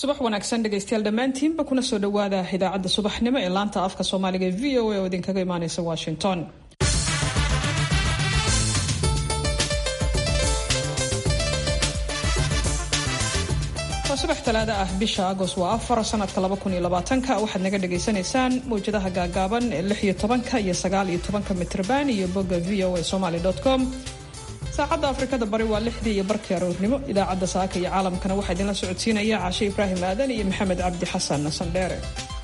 subax wanaagsan dhegaystayaal dhammaantiinba kuna soo dhowaada idaacadda subaxnimo ee laanta afka soomaaliga ee VOA oo idinkaga imaaneysa Washington. subax talaada ah bisha Agost waa 4 sanadka 2020 waxaad naga dhageysanaysaan mowjadaha gaagaaban ee 16 iyo 19 mitrban iyo bogga voasomali.com. saacadda Afrikada bari waa 6 iyo barkii aroornimo. idaacadda saaka iyo caalamkana waxaa idinla socodsiinaya Caashe Ibraahim Aadan iyo Maxamed Cabdi Xasan Sandheere.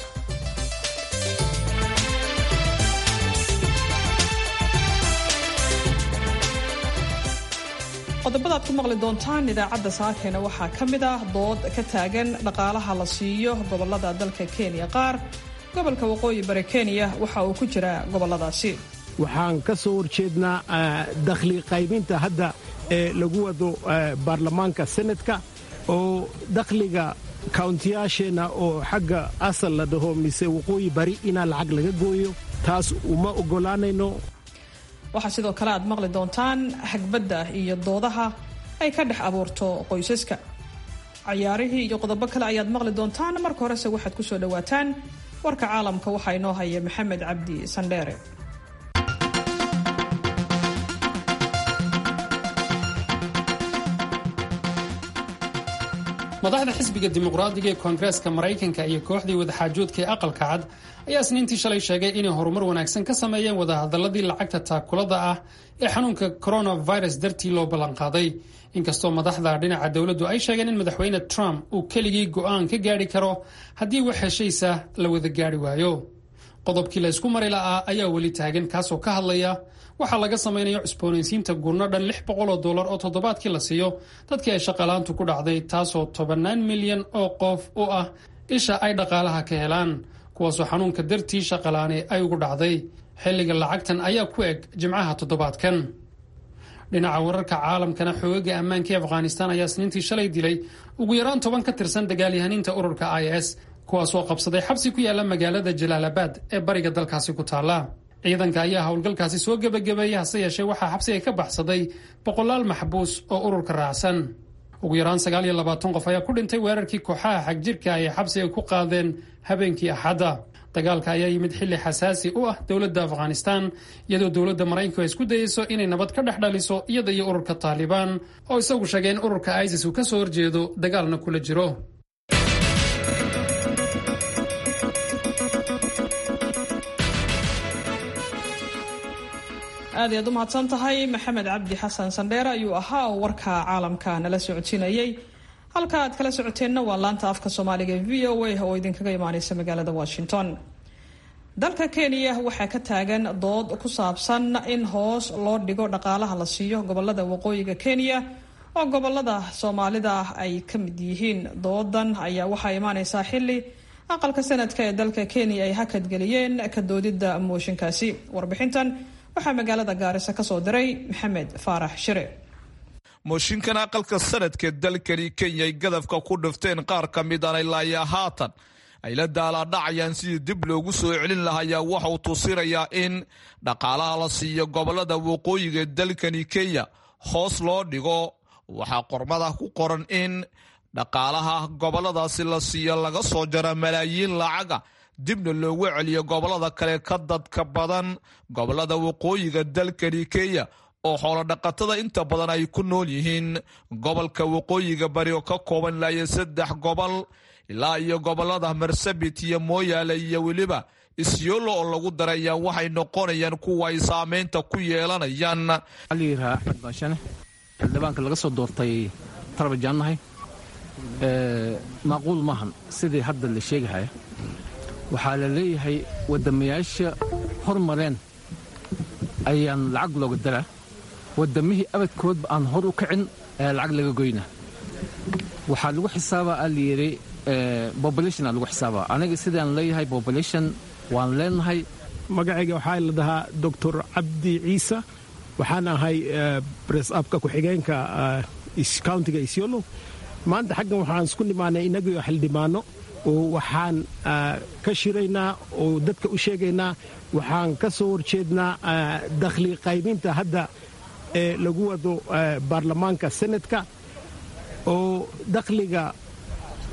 qodobada aad ku maqli doontaan idaacadda saakeena waxaa ka mid ah dood ka taagan dhaqaalaha la siiyo gobolada dalka Kenya qaar. gobolka waqooyi bari Kenya waxa uu ku jiraa goboladaasi. waxaan ka soo horjeednaa dakhli qaybinta hadda ee lagu wado baarlamaanka senatka oo dakhliga kauntiyaasheena oo xagga asal la dhaho mise waqooyi bari inaa lacag laga gooyo taas uma ogolaanayno. waxaa sidoo kale aad maqli doontaan hagbadda iyo doodaha ay ka dhex abuurto qoysaska. ciyaarihii iyo qodobo kale ayaad maqli doontaan. marka horese waxaad ku soo dhowaataan warka caalamka waxaa inoo haya Maxamed Cabdi Sandheere. madaxda xisbiga dimuqraadiga ee koongareeska maraykanka iyo kooxdii wadaxaajoodka ee aqalka cad ayaa isniintii shalay sheegay inay horumar wanaagsan ka sameeyeen wadahadaladii lacagta taakulada ah ee xanuunka coronavirus dartii loo ballanqaaday. inkastoo madaxda dhinaca dowladdu ay sheegeen in madaxweyne Trump uu keligii go'aan ka gaadhi karo haddii wax heshiisa la wada gaadhi waayo. qodobkii la isku mari la'aa ayaa weli taagan, kaasoo ka hadlaya waxaa laga samaynayo cusboonaysiinta gurno dhan $600 oo toddobaadkii la siiyo dadkii ay shaqalaantu ku dhacday, taasoo 19 milyan oo qof u ah isha ay dhaqaalaha ka helaan, kuwaasoo xanuunka dartii shaqalaane ay ugu dhacday. xilliga lacagtan ayaa ku eg jimcaha toddobaadkan. dhinaca wararka caalamkana xoogaga ammaanka ee Afghanistan ayaa isniintii shalay dilay ugu yaraan 10 ka tirsan dagaalyahaniinta ururka IS, kuwaasoo qabsaday xabsi ku yaala magaalada Jalaalabad ee bariga dalkaasi ku taala. ciidanka ayaa howlgalkaasi soo gebagabeeyay, hase yeeshee waxaa xabsiga ka baxsaday 100 maxbuus oo ururka raacsan. ugu yaraan 29 qof ayaa ku dhintay weerarkii kooxaha xagjirka ay xabsiga ku qaadeen habeenkii Axadda. dagaalka ayaa yimid xilli xasaasi u ah dowladda Afghanistan, iyadoo dowladda Maraykanku ay isku dayeyso inay nabad ka dhex dhaliso iyada iyo ururka Taliban oo isagu sheegay in ururka ISIS uu ka soo horjeedo dagaalna kula jiro. aad ayaad u mahadsan tahay Maxamed Cabdi Xasan Sandheere ayuu ahaa oo warka caalamka nala socodsiinayay. halka aad kala socoteenna waa laanta afka soomaaliga ee VOA oo idinkaga imaaneysa magaalada Washington. dalka Kenya waxaa ka taagan dood ku saabsan in hoos loo dhigo dhaqaalaha la siiyo gobolada waqooyiga Kenya oo gobolada Soomaalida ay ka mid yihiin. doodan ayaa waxaa imaaneysaa xilli aqalka sanadka ee dalka Kenya ay hakad geliyeen ka doodida mooshinkaasi. warbixintan waxaa magaalada Gaarisa ka soo diray Maxamed Faarax Shire. mooshinkan aqalka sanadka dalkani Kenya ay gadafka ku dhifteen qaar ka mid ah ilaa haatan ay la daaladhacayaan sidii dib loogu soo celin lahaa waxa uu tusinayaa in dhaqaalaha la siiyo gobolada waqooyiga dalkani Kenya hoos loo dhigo. waxaa qormada ku qoran in dhaqaalaha goboladaasi la siiyo laga soo jara malaayiin lacaga dibna loogu celiyo gobolada kale ka dadka badan. gobolada waqooyiga dalkani Kenya oo xoolo dhaqatada inta badan ay ku nool yihiin. gobolka waqooyiga bari oo ka kooban ilaa 3 gobol ilaa iyo gobolada Marsabit iyo Moyale iyo weliba Isiolo oo lagu daraya waxay noqonayaan kuwa ay saameynta ku yeelanayaan. aliira baashane xildhibaanka laga soo doortay Tarbajanahay macquul maahan sidii hadda la sheegay. waxaa la leeyahay wadamayaasha hormareen ayaan lacag looga daraa, wadamihii abadkoodba aan hor u kicin ayaa lacag laga goynaa. waxaa lagu xisaabaa aliyiri population lagu xisaabaa. aniga sidaan leeyahay population waan leenahay. magacayga waxaa la dhahaa Dr. Cabdi Ciise, waxaan ahay press upka ku-xigeenka countiga Isiolo. maanta xaggan waxaan isku nimaanay inagoo xildhibaano oo waxaan ka shiraynaa oo dadka u sheegaynaa. waxaan ka soo horjeednaa dakhli qaybinta hadda ee lagu wado baarlamaanka senatka oo dakhliga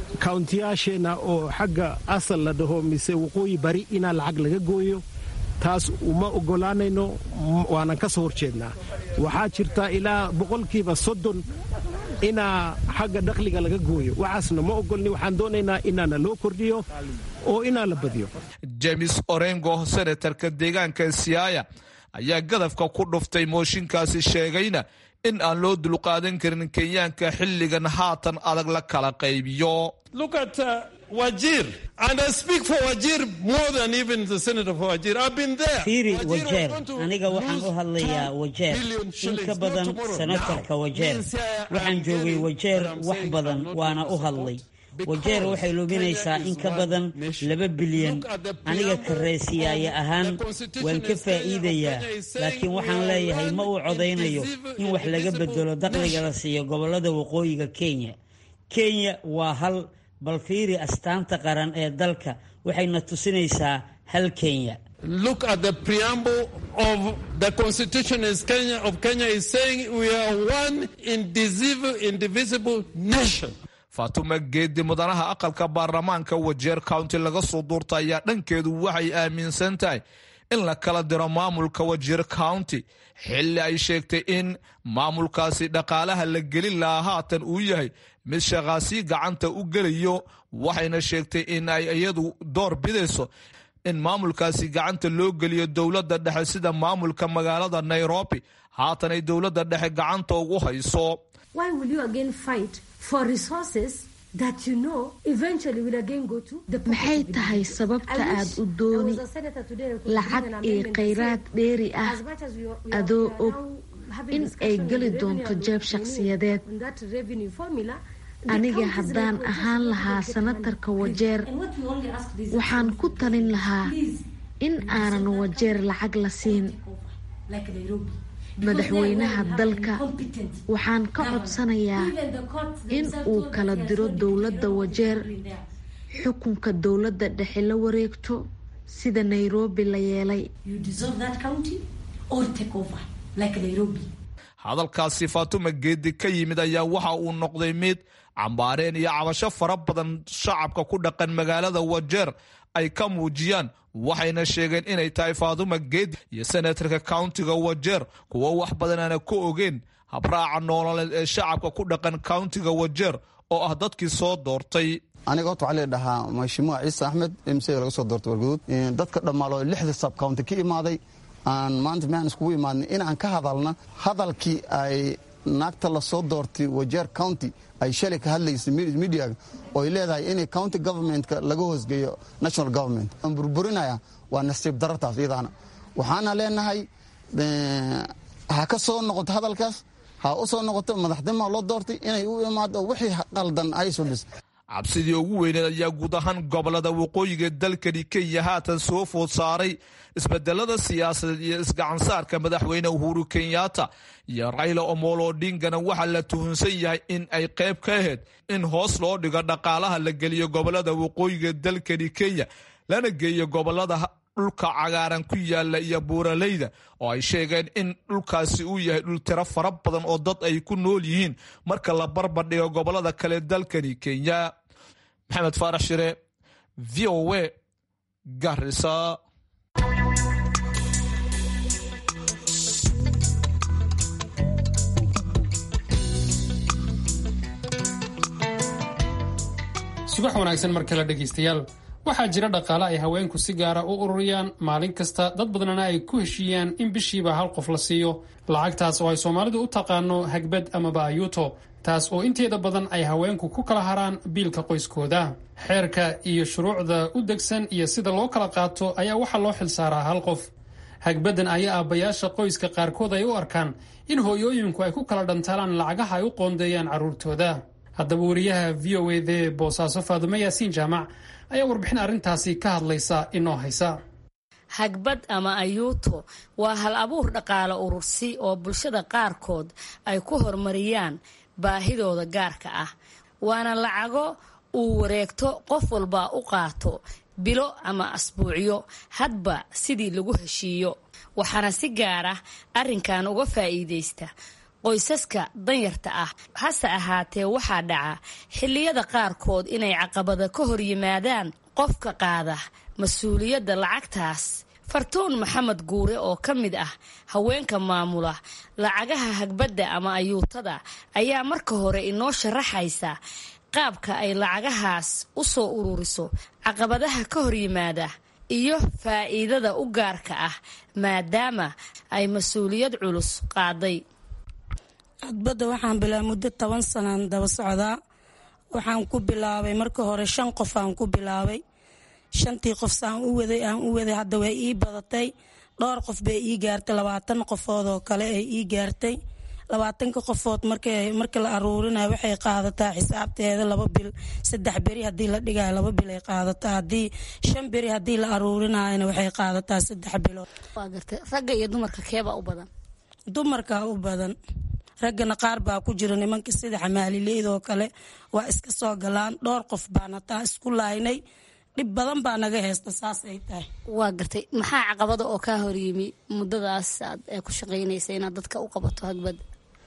kauntiyaasheenna oo xagga asal la dhaho mise waqooyi bari inaa lacag laga gooyo taas uma oggolaanayno waanan ka soo horjeednaa waxaa jirta ilaa 30% inaa xagga dakhliga laga gooyo waxaasna ma oggolni waxaan doonaynaa inaana loo kordhiyo oo inaa la badiyo James Orengo senatarka deegaanka Siaya ayaa gadafka ku dhuftay mooshinkaasi sheegayna in aan loo dulqaadan karin Kenyaanka xilligan haatan adag la kala qaybiyo. Look at Wajir, and I speak for Wajir more than even the senator for Wajir. I've been there. Fiiri Wajir, aniga waxaan u hadlayaa Wajir in ka badan senatarka Wajir. Waxaan joogay Wajir wax badan waana u hadlay. Wajir waxay luminaysaa in ka badan 2 bilyan aniga kareesiyaaya ahaan waan ka faa'iidayaa laakiin waxaan leeyahay ma uu codeynayo in wax laga bedelo dakhliga la siiyo gobolada waqooyiga Kenya waa hal bal fiiri astaanta qaran ee dalka waxayna tusinaysaa hal Kenya. Look at the preamble of the constitution of Kenya is saying we are one indivisible nation. Fatuma Geedi mudanaha aqalka baarlamaanka Wajir County laga soo doortay ayaa dhankeedu waxay aaminsan tahay in la kala diro maamulka Wajir County xilli ay sheegtay in maamulkaasi dhaqaalaha la gelin lahaa haatan uu yahay mid shaqaasi gacanta u gelayo waxayna sheegtay in ay iyadu door bidayso in maamulkaasi gacanta loo geliyo dowladda dhexe sida maamulka magaalada Nairobi haatan ay dowladda dhexe gacanta ugu hayso. Why will you again fight for resources that you know eventually will again go to the maxay tahay sababta aad u dooni lacag iyo kheyraad dheeri ah adoo og in ay geli doonto jeeb shakhsiyadeed aniga haddaan ahaan lahaa senatarka Wajir waxaan ku talin lahaa in aanan Wajir lacag la siin madaxweynaha dalka waxaan ka codsanayaa in uu kala diro dowladda Wajir xukunka dowladda dhexe la wareegto sida Nairobi la yeelay. hadalkaasi Fatuma Geedi ka yimid ayaa waxa uu noqday mid cambaareen iyo cabasho fara badan shacabka ku dhaqan magaalada Wajir ay ka muujiyaan waxayna sheegeen inay tahay Fatuma Geedi iyo senatarka countiga Wajir kuwa wax badan aan ku ogeyn habraaca nololeed ee shacabka ku dhaqan countiga Wajir oo ah dadkii soo doortay. aniga waxaa la dhahaa Mheshimiwa Ciise Axmed MC laga soo doortay Warguud dadka dhamaalo 6 sub county ka imaaday aan maanta ma isku imaadnay in aan ka hadalna hadalkii ay naagta la soo doortay Wajir County ay shalay ka hadlaysay media oo ay leedahay in county government-ka laga hoosgeeyo national government aan burburinaya waa nasiib darrtaas iyadana waxaana leenahay ha ka soo noqoto hadalkaas ha u soo noqoto madaxdima loo doortay inay u imaado wixii qaldan ay soo dhis. cabsidii ugu weyneed ayaa guud ahaan gobolada waqooyiga dalkani Kenya haatan soo food saaray isbedelada siyaasadeed iyo isgacansaarka madaxweyne Uhuru Kenyatta iyo Raila Omolo Odinga waxa la tuhunsan yahay in ay qayb ka ahayd in hoos loo dhigo dhaqaalaha la geliyo gobolada waqooyiga dalkani Kenya lana geeyo gobolada dhulka cagaaran ku yaala iyo buuraleyda oo ay sheegeen in dhulkaasi uu yahay dhul tiro fara badan oo dad ay ku nool yihiin marka la barbar dhigo gobolada kale dalkani Kenya. Maxamed Faarax Shire VOA Garissa. subax wanaagsan mar kale dhegeystayaal waxaa jira dhaqaale ay haweenku si gaara u ururiyaan maalin kasta dad badanna ay ku heshiiyaan in bishiiba hal qof la siiyo lacagtaas oo ay Soomaalidu u taqaano hagbad ama baayuto taas oo inteeda badan ay haweenku ku kala haraan biilka qoyskooda xeerka iyo shuruucda u degsan iyo sida loo kala qaato ayaa waxa loo xilsaaraa hal qof hagbadan ayaa aabayaasha qoyska qaarkood ay u arkaan in hooyooyinku ay ku kala dhantaalaan lacagaha ay u qoondeeyaan carruurtooda haddaba wariyaha VOA Boosaaso Faadumo Yaasiin Jaamac ayaa warbixin arrintaasi ka hadlaysa inoo haysa. hagbad ama ayuuto waa hal abuur dhaqaale urursi oo bulshada qaarkood ay ku horumariyaan baahidooda gaarka ah waana lacago uu wareegto qof walba u qaato bilo ama asbuucyo hadba sidii lagu heshiiyo waxaana si gaar ah arrinkan uga faa'iideysta qoysaska danyarta ah. hase ahaatee waxaa dhaca xilliyada qaarkood inay caqabada ka hor yimaadaan qofka qaada mas-uuliyadda lacagtaas. fartuun maxamed guure oo ka mid ah haweenka maamula lacagaha hagbadda ama ayuutada ayaa marka hore inoo sharaxaysa qaabka ay lacagahaas u soo ururiso, caqabadaha ka hor yimaada iyo faa'iidada u gaarka ah maadaama ay mas-uuliyad culus qaaday. hagbadda waxaan bilaabay muddo 10 sanaan daba socdaa. waxaan ku bilaabay marka hore 5 qof aan ku bilaabay. 5tii qof saan u waday hadda way ii badatay. dhowr qof bay ii gaartay, 20 qofood oo kale ay ii gaartay. 20 qofood marka la aruurinayo waxay qaadataa xisaabteeda 2 bil, 3 beri hadii la dhigayo 2 bil ay qaadataa, hadii 5 beri hadii la aruurinayna waxay qaadataa 3 bilood. waa gartay. ragga iyo dumarka keeba u badan? dumarka u badan. raggana qaar baa ku jira, nimanka sida xamaalileeda oo kale waa iska soo galaan. dhowr qof baan hataa isku laaynay, dhib badan baa naga haysta. saas ay tahay. waa gartay. maxaa caqabada oo kaa horyimi muddadaas aad ku shaqaynaysa inaad dadka u qabato hagbadda?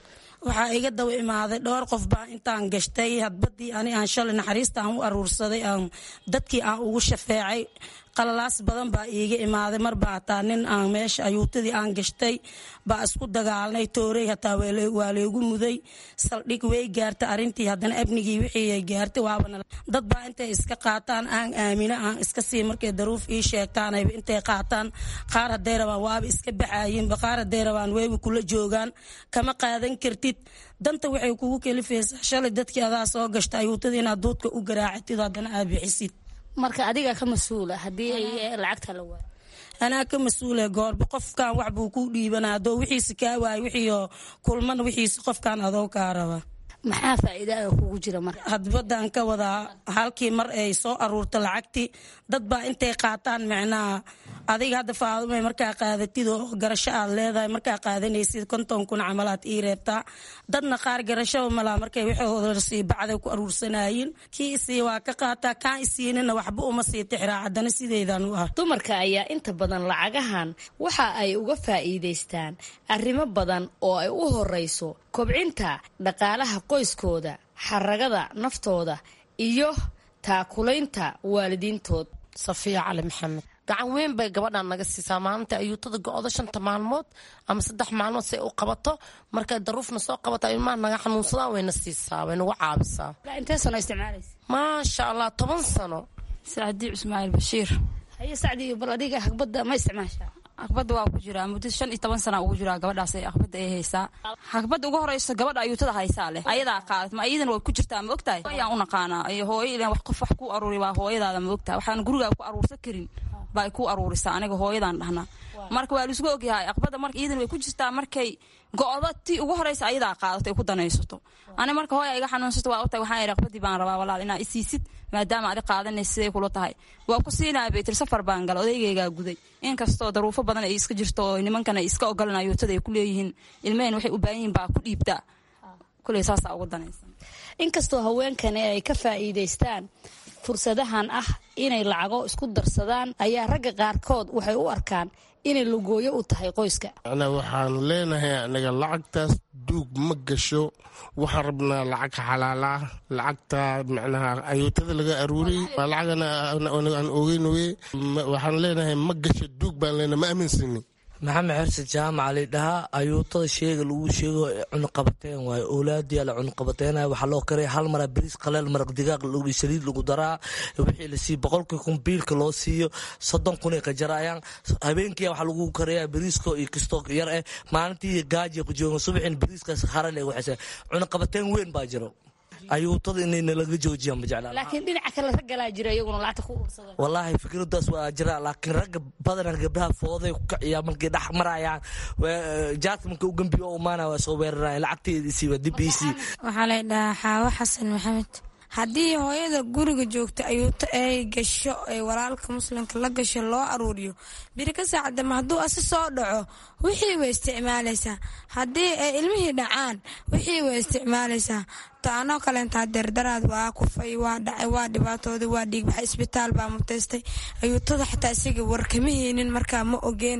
waxaa iga daba imaaday dhowr qof baa intaan gashtay hadbadii ani aan shalay naxariista aan u aruursaday, aan dadkii aan ugu shafeecay. qalalaas badan baa iiga imaaday. mar baa hataa nin aan meesha ayuutadii aan gashtay baa isku dagaalnay, toorey hataa waa leegu muday. saldhig way gaartay arrintii, haddana abnigii wixii ay gaartay waabana dad baa intay iska qaataan aan aamina aan iska sii markay daruuf ii sheegtaan ayba intay qaataan. qaar hadday rabaan waaba iska baxaayinba, qaar hadday rabaan wayba kula joogaan. kama qaadan kartid. danta waxay kugu kalifaysaa shalay dadkii adaa soo gashta ayuutadii inaad duudka u garaacatid haddana aad bixisid. marka adiga ka mas-uula haddii ay lacagta la waayo? anaa ka mas-uula. goorba qofkan wax buu ku dhiibanaa, adoo wixiisi kaa waayo wixii kulmana wixiisi qofkan adoo kaa raba. maxaa faa'iido ah kugu jira marka? hadbadan ka wadaa halkii mar ay soo aruurta lacagtii dad baa intay qaataan macnaha adiga hadda faadumay markaa qaadatid oo garasho aad leedahay, markaa qaadanaysid 50 kun camalaad ii reebtaa. dadna qaar garashaba malaa markay waxooda sii bacday ku aruursanaayeen. kii isii waa ka qaataa, kaan isiinina waxba uma sii tixraa. haddana sideedaan u ah. dumarka ayaa inta badan lacagahan waxa ay uga faa'iidaystaan arrimo badan oo ay u horeyso kobcinta dhaqaalaha qoyskooda, xaragada naftooda iyo taakulaynta waalidiintood. safiya cali maxamed gacan weyn bay gabadhan naga siisaa. maalinta ayuutada go-do 5 maalmood ama 3 maalmood si ay u qabato, markay daruufna soo qabato ilmaha naga xanuunsadaan wayna siisaa, way nagu caabisaa. intee sano isticmaalaysa? maasha allah 10 sano. sacdi ismaaciil bashiir. haye sacdi, bal adiga hagbadda ma isticmaashaa? hagbadda waa ku jiraa muddo 15 sana ugu jiraa gabadhaas ay hagbadda ay haysaa. hagbadda ugu horeyso gabadha ayuutada haysaa leh ayadaa qaadat, ma ayadana way ku jirtaa ma ogtahay? ayaan u naqaanaa hooyo ilaan wax qof wax ku aruuri waa hooyadaada ma ogtahay? waxaan gurigaa ku aruursan karin baa ku aruurisaa. aniga hooyadaan dhahnaa. marka waa laisku ogyahay aqbada marka iyadana way ku jirtaa. markay go-do tii ugu horeysa ayadaa qaadato ay ku danaysato. ani marka hooya iga xanuunsato waa ogtahay, waxaan idhi aqbadii baan rabaa walaal inaa isiisid maadaama adi qaadanaysa siday kula tahay. waa ku siinaya baytir safar baan gala, odaygaygaa guday. inkastoo daruufo badan ay iska jirto oo nimankan ay iska ogolan ayuutada ay ku leeyihiin ilmaheen waxay u baahan yihiin baa ku dhiibtaa. kuley saasaa ugu danaysa. inkastoo haweenkani ay ka faa'iidaystaan fursadahan ah inay lacago isku darsadaan, ayaa ragga qaarkood waxay u arkaan inay lugooyo u tahay qoyska. ana waxaan leenahay anaga lacagtaas duug ma gasho. waxaan rabnaa lacag xalaala, lacagta macnaha ayuutada laga aruuriyey waa lacagana aan ogeyn weye. waxaan leenahay ma gasho duug baan leenahay, ma aaminsani. maxamed xerse jaamac ali dhahaa ayuutada sheega lagu sheego cunuqabateen waayo. owlaadii la cunuqabateenaya waxaa loo karaya hal mara bariis qaleel maraq digaag saliid lagu daraa. wixii la siiyo 100 kun biilka loo siiyo 30 kun ay qajarayaan. habeenkii waxaa lagu karaya bariisko iyo kistoo yar eh. maalintii gaaji ku jooga subaxin bariiskaas xaran ay waxaysa. cunuqabateen weyn baa jiro. ayuutada inay laga joojiyaan ma jeclaan. laakiin dhinaca kale rag galaa jira iyaguna lacagta ku urursadaan. wallaahi fikradaas waa jira, laakiin ragga badanaa gabdhaha fooday ku kiciyaa markay dhex marayaan. jaadka marka u gambiyo oo maana waa soo weerarayaan lacagteediisii waa dib iisii. waxaa la dhahaa xaawo xasan maxamed. haddii hooyada guriga joogta ayuuto ay gasho ee walaalka muslimka la gasho loo aruuriyo, biri ka saacadama hadduu asi soo dhaco wixii way isticmaalaysaa. haddii ay ilmihii dhacaan wixii way isticmaalaysaa. taanoo kaleentaa dardaraad waa kufay, waa dhacay, waa dhibaatoodii, waa dhiigbaxa, isbitaal baa mutaystay. ayuutada xataa isaga warkama heynin markaa ma ogeen.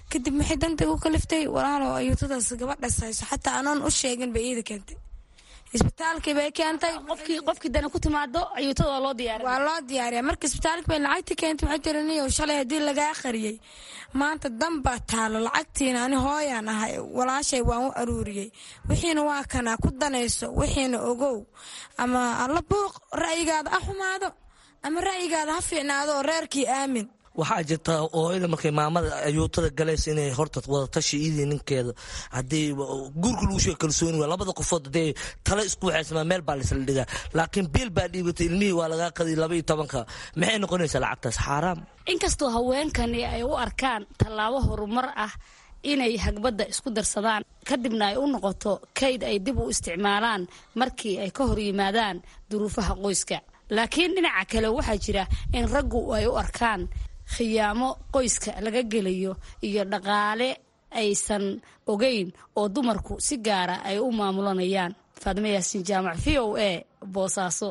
kadib maxay danta u kaliftay walaalo ayuutadaas gabadhaas hayso xataa anoon u sheegin bay iyada keentay isbitaalkii bay keentay qofkii dana ku timaado ayuutada waa loo diyaariyaa marka isbitaalkii bay lacagta keentay waxay tiri niyow shalay haddii lagaa qariyey maanta danbaa taalo lacagtiina ani hooyaan ahay walaashay waan u aruuriyey wixiina waa kanaa ku danayso wixiina ogow ama alla buuq ra'yigaada ha xumaado ama ra'yigaada ha fiicnaado oo reerkii aamin waxaa jirta hooyada markay maamada ayuutada galaysa inay horta wadatashi idii ninkeeda haddii guurka lagu sheego kalsooni waa labada qofood hadee tale isku waxaysamaa meel baa laisla dhigaa laakiin biil baa dhiibatay ilmihii waa lagaa qadiy 12 maxay noqonaysaa lacagtaas xaaraam inkastoo haweenkani ay u arkaan tallaabo horumar ah inay hagbadda isku darsadaan kadibna ay u noqoto kayd ay dib u isticmaalaan markii ay ka hor yimaadaan duruufaha qoyska laakiin dhinaca kale waxaa jira in raggu ay u arkaan khiyaamo qoyska laga gelayo iyo dhaqaale aysan ogeyn oo dumarku si gaara ay u maamulanayaan Faadimo Yaasiin Jaamac VOA Boosaaso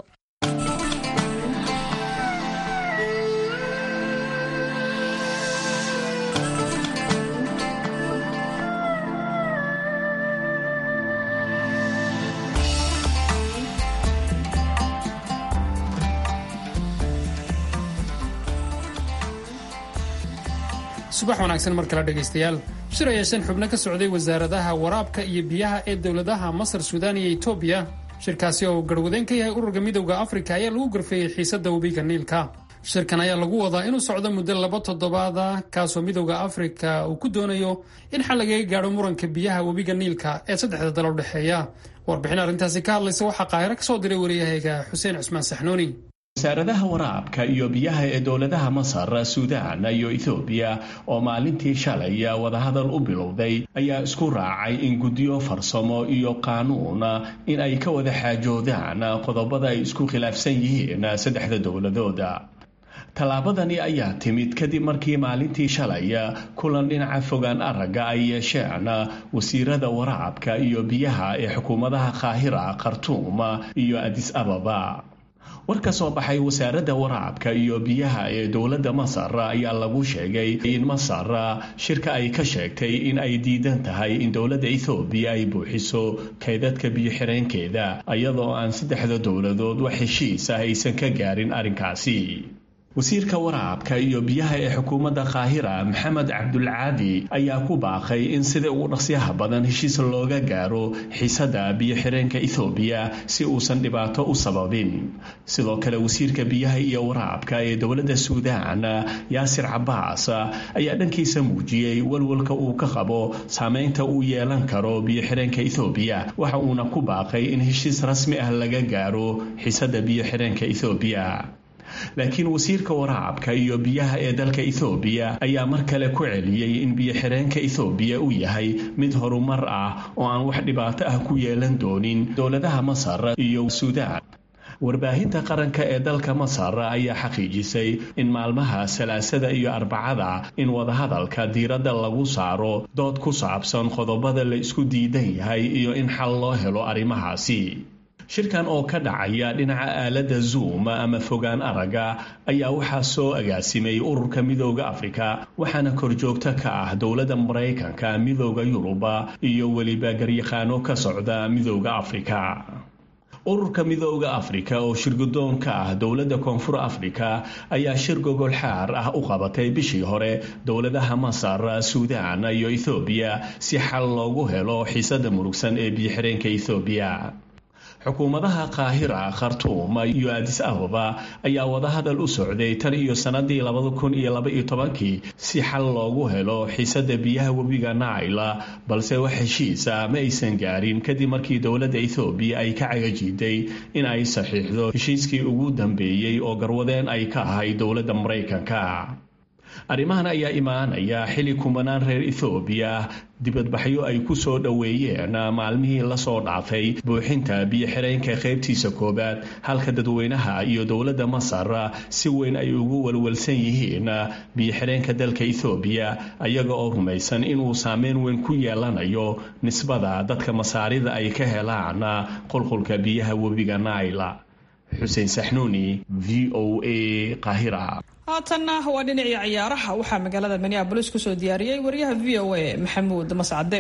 subax wanaagsan mar kale dhegaystayaal shir ay yeesheen xubno ka socday wasaaradaha waraabka iyo biyaha ee dowladaha Masar, Suudaan iyo Itoobiya. Shirkaasi oo garwadeen ka yahay ururka midowga Afrika ayaa lagu gorfeeyay xiisadda webiga Niilka. Shirkan ayaa lagu wadaa inuu socdo muddo 2 toddobaad ah kaasoo midowga Afrika uu ku doonayo in xal laga gaaro muranka biyaha webiga Niilka ee saddexda dal u dhaxeeya. Warbixin arrintaasi ka hadlaysa waxaa Qaahiro ka soo diray wariyahayga Xuseen Cusmaan Saxnuuni. wasaaradaha waraabka iyo biyaha ee dowladaha Masar, Suudaan iyo Itoobiya oo maalintii shalay wadahadal u bilowday ayaa isku raacay in guddiyo farsamo iyo qaanuun in ay ka wada xaajoodaan qodobada ay isku khilaafsan yihiin saddexda dowladooda. tallaabadani ayaa timid kadib markii maalintii shalay kulan dhinaca fogaan aragga ay yeesheen wasiirada waraabka iyo biyaha ee xukuumadaha Qaahira, Khartoum iyo Addis Ababa. war ka soo baxay wasaaradda waraabka iyo biyaha ee dowladda Masar ayaa lagu sheegay in Masar shirka ay ka sheegtay in ay diidan tahay in dowladda Itoobiya ay buuxiso kaydadka biyo xireenkeeda iyadoo aan saddexda dowladood wax heshiis ah aysan ka gaarin arrinkaasi. wasiirka waraabka iyo biyaha ee xukuumadda Qaahira, Maxamed Cabdulcaadi, ayaa ku baaqay in sida ugu dhaqsiyaha badan heshiis looga gaaro xiisadda biyo xireenka Itoobiya si uusan dhibaato u sababin. sidoo kale wasiirka biyaha iyo waraabka ee dowladda Suudaan, Yaasir Cabbaas, ayaa dhankiisa muujiyay walwalka uu ka qabo saameynta uu yeelan karo biyo xireenka Itoobiya waxa uuna ku baaqay in heshiis rasmi ah laga gaaro xiisadda biyo xireenka Itoobiya. laakiin wasiirka waraabka iyo biyaha ee dalka Itoobiya ayaa mar kale ku celiyay in biyo xireenka Itoobiya uu yahay mid horumar ah oo aan wax dhibaato ah ku yeelan doonin dowladaha Masar iyo Suudaan. warbaahinta qaranka ee dalka Masar ayaa xaqiijisay in maalmaha Salaasada iyo Arbacada in wadahadalka diiradda lagu saaro dood ku saabsan qodobada la isku diidan yahay iyo in xal loo helo arrimahaasi. shirkan oo ka dhacaya dhinaca aaladda Zoom ama fogaan aragga ayaa waxaa soo agaasimay ururka midowga Afrika waxaana korjoogta ka ah dowladda Mareykanka, midowga Yuruba iyo weliba garyaqaano ka socda midowga Afrika. ururka midowga Afrika oo shirgudoon ka ah dowladda Koonfur Afrika ayaa shir gogol xaar ah u qabatay bishii hore dowladaha Masar, Suudaan iyo Itoobiya si xal loogu helo xiisadda murugsan ee biyo xireenka Itoobiya. xukuumadaha Qaahira, Khartoum iyo Addis Ababa ayaa wadahadal u socday tan iyo sanadii 2012 si xal loogu helo xiisadda biyaha webiga Nile, balse wax heshiis ah ma aysan gaarin kadib markii dowladda Itoobiya ay ka cagajiiday in ay saxiixdo heshiiskii ugu dambeeyay oo garwadeen ay ka ahay dowladda Mareykanka. arrimahan ayaa imaanaya xili kumanaan reer Itoobiya dibadbaxyo ay ku soo dhaweeyeen maalmihii la soo dhaafay buuxinta biyo xireenka qaybtiisa koobaad, halka dadweynaha iyo dowladda Masar si weyn ay ugu walwalsan yihiin biyo xireenka dalka Itoobiya ayaga oo rumaysan inuu saameyn weyn ku yeelanayo nisbada dadka Masaarida ay ka helaan qulqulka biyaha webiga Nile. Xuseen Saxnuuni, VOA, Qaahira. haatanna waa dhinacii ciyaaraha waxaa magaalada Minneapolis ku soo diyaariyay wariyaha VOA Maxamuud Mascade.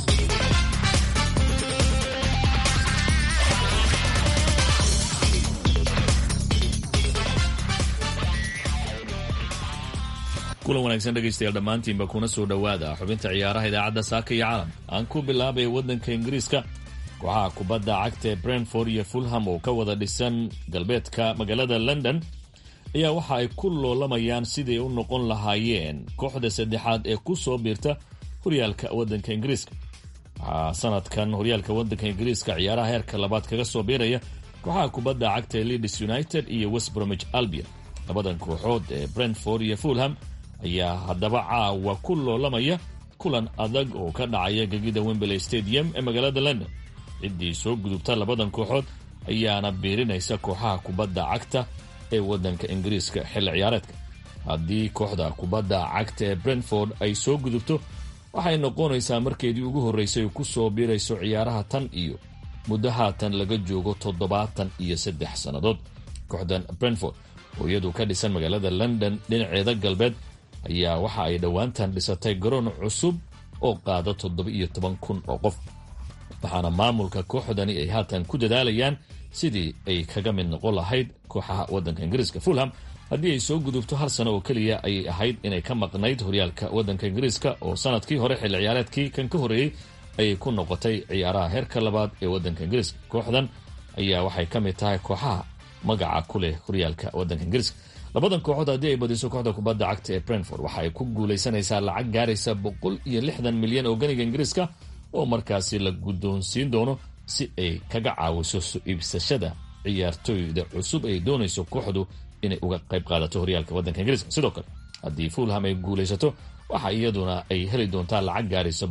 kulan wanaagsan dhegaystayaal dhammaantiinba kuna soo dhowaada xubinta ciyaaraha idaacadda saaka iyo caalam. aan ku bilaabay waddanka ingiriiska. kooxaha kubadda cagta ee Brentford iyo Fulham oo ka wada dhisan galbeedka magaalada London ayaa waxa ay ku loolamayaan sidii u noqon lahaayeen kooxda saddexaad ee ku soo biirta horyaalka waddanka ingiriiska. waxaa sanadkan horyaalka waddanka ingiriiska ciyaaraha heerka labaad kaga soo biiraya kooxaha kubadda cagta ee Leeds United iyo West Bromwich Albion. labadan kooxood ee Brentford iyo Fulham ayaa haddaba caawa ku loolamaya kulan adag oo ka dhacaya gegida Wembley Stadium ee magaalada London. ciddii soo gudubta labadan kooxood ayaana biirinaysa kooxaha kubadda cagta ee waddanka ingiriiska xilli ciyaareedka. haddii kooxda kubadda cagta ee Brentford ay soo gudubto waxay noqonaysaa markeedii ugu horreysay ku soo biirayso ciyaaraha tan iyo muddo haatan laga joogo 73 sannadood. kooxdan Brentford oo iyadu ka dhisan magaalada London dhinaceeda galbeed ayaa waxa ay dhowaantan dhisatay garoon cusub oo qaada 17,000 oo qof. waxaana maamulka kooxdani ay haatan ku dadaalayaan sidii ay kaga mid noqon lahayd kooxaha waddanka ingiriiska. Fulham haddii ay soo gudubto hal sano oo keliya ayay ahayd inay ka maqnayd horyaalka waddanka ingiriiska oo sanadkii hore xilli ciyaareedkii kan ka horreeyey ayay ku noqotay ciyaaraha heerka labaad ee waddanka ingiriiska. kooxdan ayaa waxay ka mid tahay kooxaha magaca ku leh horyaalka waddanka ingiriiska. labadan kooxood haddii ay badiso kooxda kubadda cagta ee Brentford waxa ay ku guulaysanaysaa lacag gaaraysa 160 milyan oo ganiga ingiriiska oo markaasi la guddoonsiin doono si ay kaga caawiso soo iibsashada ciyaartooyda cusub ay doonayso kooxdu inay uga qayb qaadato horyaalka waddanka ingiriiska. sidoo kale haddii Fulham ay guulaysato waxa iyaduna ay heli doontaa lacag gaaraysa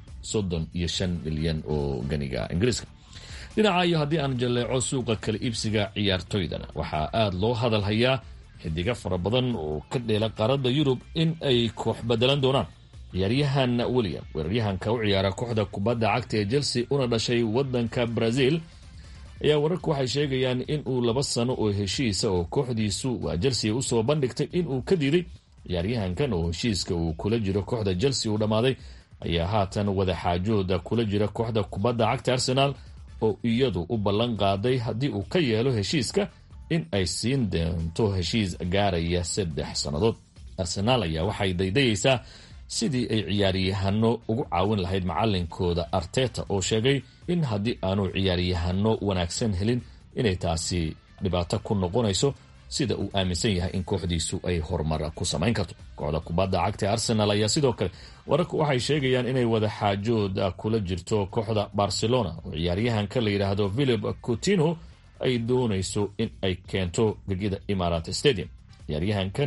135 milyan oo ganiga ingiriiska. dhinaca iyo haddii aan jaleeco suuqa kala iibsiga ciyaartooydana waxaa aad loo hadal hayaa xidiga fara badan oo ka dheela qaaradda Yurub in ay koox bedelan doonaan. ciyaaryahan William weeraryahanka u ciyaara kooxda kubadda cagta ee Chelsea una dhashay waddanka Brazil ayaa wararku waxay sheegayaan in uu 2 sano oo heshiisa oo kooxdiisu waa Chelsea u soo bandhigtay in uu ka diiday. ciyaaryahankan oo heshiiska uu kula jiro kooxda Chelsea uu dhamaaday ayaa haatan wada xaajooda kula jira kooxda kubadda cagta Arsenal oo iyadu u ballan qaaday haddii uu ka yeelo heshiiska in ay siin doonto heshiis gaaraya 3 sannadood. Arsenal ayaa waxay daydayaysaa sidii ay ciyaaryahano ugu caawin lahayd macallinkooda Arteta oo sheegay in haddii aanu ciyaaryahano wanaagsan helin inay taasi dhibaato ku noqonayso sida uu aaminsan yahay in kooxdiisu ay horumar ku samayn karto. kooxda kubadda cagta Arsenal ayaa sidoo kale wararku waxay sheegayaan inay wada xaajood kula jirto kooxda Barcelona oo ciyaaryahanka la yiraahdo Philippe Coutinho ay doonayso in ay keento gegida Emirates Stadium. ciyaaryahankan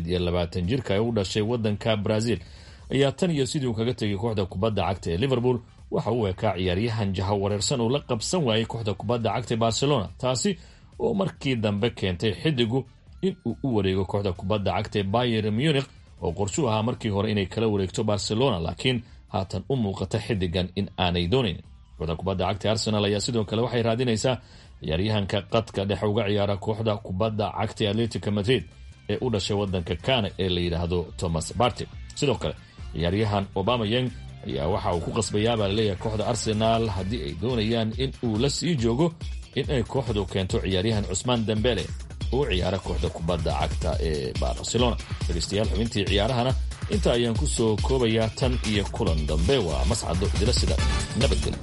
28 jirka ee u dhashay waddanka Brazil ayaa tan iyo sidii uu kaga tegay kooxda kubadda cagta ee Liverpool waxa uu ekaa ciyaaryahan jahawareersan oo la qabsan waayay kooxda kubadda cagta ee Barcelona, taasi oo markii dambe keentay xidigu in uu u wareego kooxda kubadda cagta ee Bayern Munich oo qorshu ahaa markii hore inay kala wareegto Barcelona, laakiin haatan u muuqata xidigan in aanay doonayn. kooxda kubadda cagta Arsenal ayaa sidoo kale waxay raadinaysaa ciyaaryahanka qadka dhex uga ciyaara kooxda kubadda cagta ee Atletico Madrid ee u dhashay waddanka Ghana ee la yiraahdo Thomas Partey. sidoo kale ciyaaryahan Aubameyang ayaa waxa uu ku qasbayaa baa laleeyahay kooxda Arsenal haddii ay doonayaan in uu la sii joogo in ay kooxdu keento ciyaaryahan Ousmane Dembele oo ciyaara kooxda kubadda cagta ee Barcelona. dhegeystayaal xubintii ciyaarahana inta ayaan ku soo koobayaa tan iyo kulan dambe. waa Mascado Idrisida, nabadgelyo.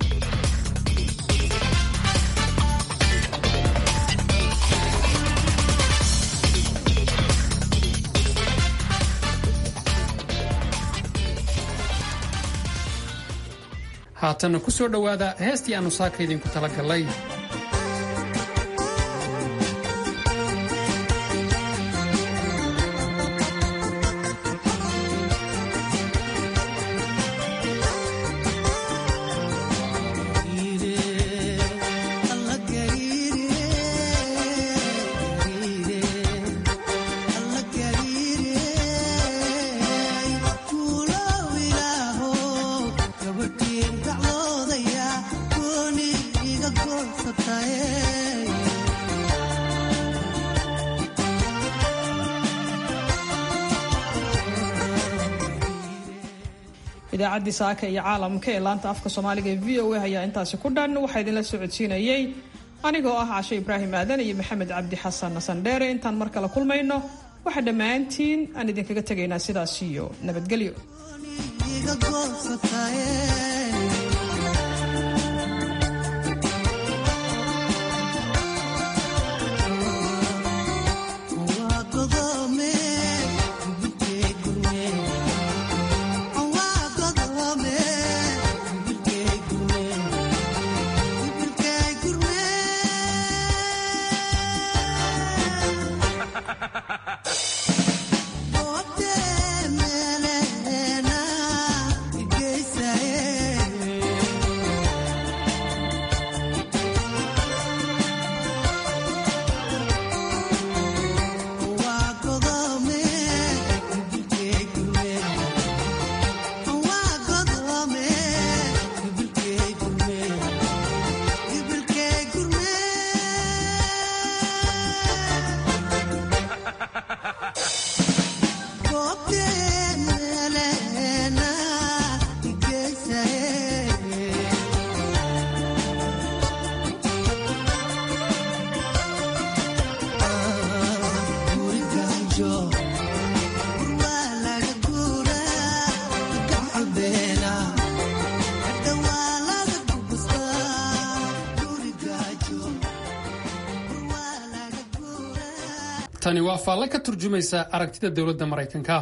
haatanna ku soo dhowaada heestii aanu saaka idinku talagalay. Gabadhiin gacloodaya gooni iga goorsa idaacaddii saaka iyo caalamka ee laanta afka soomaaliga ee v o a ayaa intaasi ku dhan. waxaa idinla socodsiinayey anigoo ah Cashe Ibraahim Aadan iyo Maxamed Cabdi Xasan Sandheere. intaan mar kale kulmayno waxaa dhammaantiin aan idinkaga tegaynaa sidaas iyo nabadgelyo. tani waa faalle ka turjumaysa aragtida dowladda Maraykanka.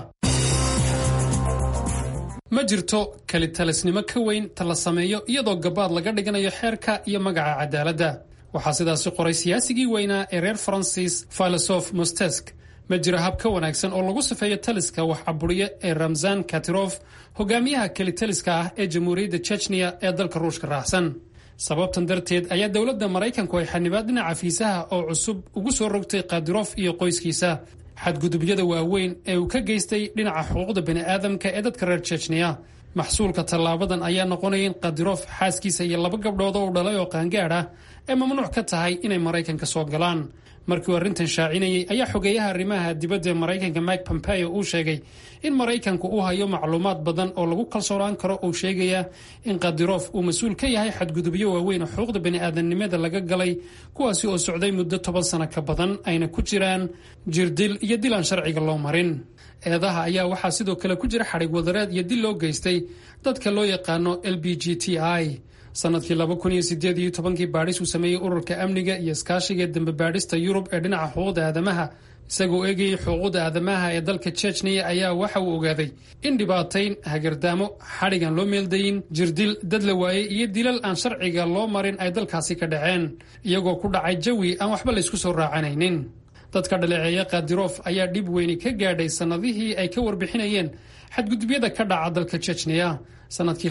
ma jirto kalitalisnimo ka weyn ta la sameeyo iyadoo gabaad laga dhiganayo xeerka iyo magaca cadaaladda. waxaa sidaasi qoray siyaasigii weynaa ee reer Faransiis Philosophe Montesquieu. ma jiro hab ka wanaagsan oo lagu sifeeyo taliska wax caburiye ee Ramzan Kadyrov, hogaamiyaha kalitaliska ah ee Jamhuuriyadda Chechnya ee dalka Ruushka raacsan. sababtan darteed ayaa dowladda Maraykanku ay xanibaad dhinaca fiisaha oo cusub ugu soo rogtay Kadyrov iyo qoyskiisa. xadgudubyada waaweyn ee uu ka geystay dhinaca xuquuqda bini'aadamka ee dadka reer Chechnya. maxsuulka tallaabadan ayaa noqonaya in Kadyrov xaaskiisa iyo 2 gabdhood oo dhalay oo qaangaadh ah ee mamnuuc ka tahay inay Maraykanka soo galaan. markii arrintan shaacinayay ayaa xogeeyaha arrimaha dibadda Maraykanka Mike Pompeo uu sheegay in Maraykanku uu hayo macluumaad badan oo lagu kalsoonaan karo oo sheegaya in Kadyrov uu mas'uul ka yahay xadgudubyo waaweyn oo xuquuqda bini'aadanimada laga galay, kuwaasi oo socday muddo 10 sano ka badan ayna ku jiraan jirdil iyo dil aan sharciga loo marin. eedaha ayaa waxaa sidoo kale ku jira xadhig wadareed iyo dil loo geystay dadka loo yaqaano LGBTI. sanadkii 2018 baadhis uu sameeyey ururka amniga iyo iskaashiga dambe baadhista Yurub ee dhinaca xuquuqda aadamaha, isagoo eegayay xuquuqda aadamaha ee dalka Chechnya ayaa waxa uu ogaaday in dhibaatayn, hagardaamo, xadhigan loo meeldayin, jirdil, dad la waayey iyo dilal aan sharciga loo marin ay dalkaasi ka dhaceen, iyagoo ku dhacay jawi aan waxba la isku soo raacanaynin. dadka dhaleeceeya Kadyrov ayaa dhib weyni ka gaadhay sanadihii ay ka warbixinayeen xadgudubyada ka dhaca dalka Chechnya. sanadkii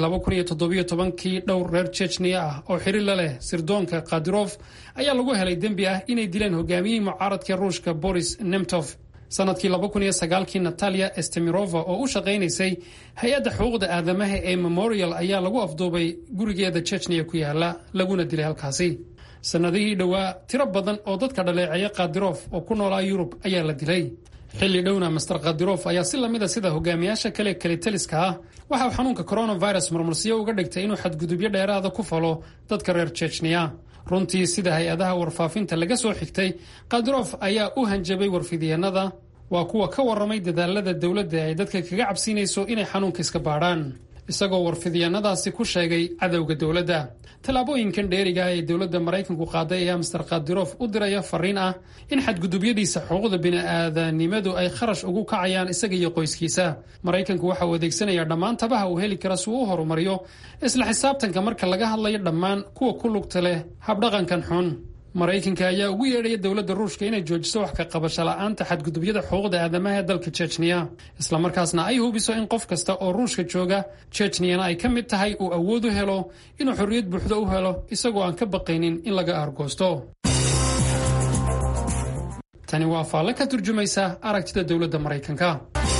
2017 dhowr reer Chechnya ah oo xiriir la leh sirdoonka Kadyrov ayaa lagu helay dembi ah inay dileen hogaamiyihii mucaaradka Ruushka Boris Nemtsov. sanadkii 2009 Natalia Estemirova oo u shaqaynaysay hay-adda xuquuqda aadamaha ee Memorial ayaa lagu afduubay gurigeeda Chechnya ku yaala laguna dilay halkaasi. sanadihii dhowaa tiro badan oo dadka dhaleeceeya Kadyrov oo ku noolaa Yurub ayaa la dilay. xilli dhowna Mr. Kadyrov ayaa si lamida sida hogaamiyaasha kale kalitaliska ah waxa uu xanuunka coronavirus marmarsiyo uga dhigtay inuu xadgudubyo dheeraada ku falo dadka reer Chechnya. runtii sida hay-adaha warfaafinta laga soo xigtay, Kadyrov ayaa u hanjabay warfidyeenada, waa kuwa ka warramay dadaalada dowladda ay dadka kaga cabsiinayso inay xanuunka iska baadhaan, isagoo warfidyeenadaasi ku sheegay cadowga dowladda. tallaabooyinkan dheeriga ah ee dowladda Maraykanku qaaday ayaa Mr. Kadyrov u diraya fariin ah in xadgudubyadiisa xuquuqda bini'aadanimadu ay kharash ugu kacayaan isaga iyo qoyskiisa. Maraykanku waxa uu adeegsanayaa dhammaan tabaha uu heli kara si uu u horumariyo isla xisaabtanka marka laga hadlayo dhammaan kuwa ku lugta leh habdhaqankan xun. Maraykanka ayaa ugu yeedhaya dowladda Ruushka inay joojiso wax ka qabasho la'aanta xadgudubyada xuquuqda aadamaha ee dalka Chechnya, isla markaasna ay hubiso in qof kasta oo Ruushka jooga Chechnyana ay ka mid tahay uu awood u helo inuu xorriyad buuxda u helo isagoo aan ka baqaynin in laga argoosto. tani waa faalle ka turjumaysa aragtida dowladda Maraykanka.